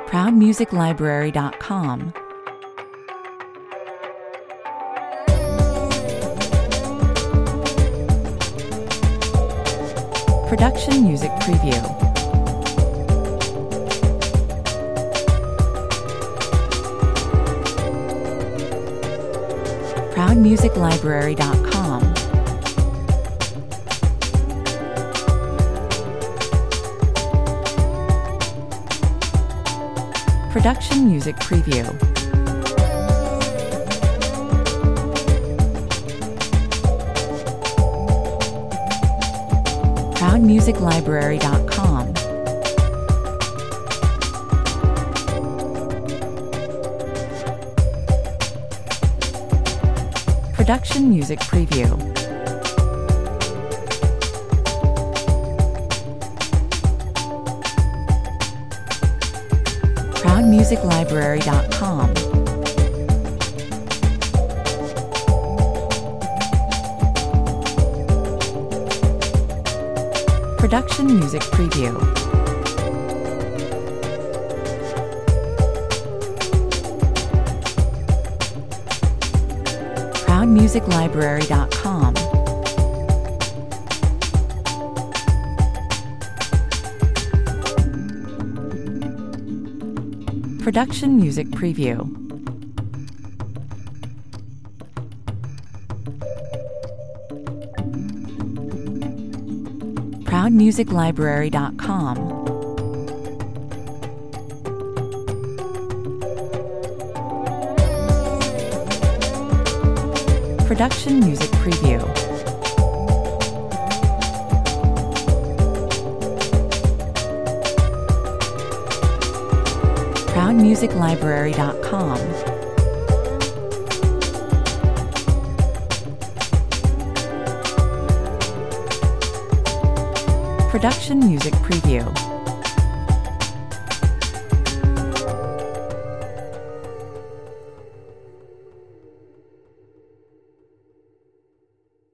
ProudMusicLibrary.com. Production Music Preview. ProudMusicLibrary.com. Production Music Preview. ProudMusicLibrary.com. Production Music Preview. ProudMusicLibrary.com. Production Music Preview. ProudMusicLibrary.com. Production Music Preview. ProudMusicLibrary.com. Production Music Preview. ProudMusicLibrary.com. Production Music Preview.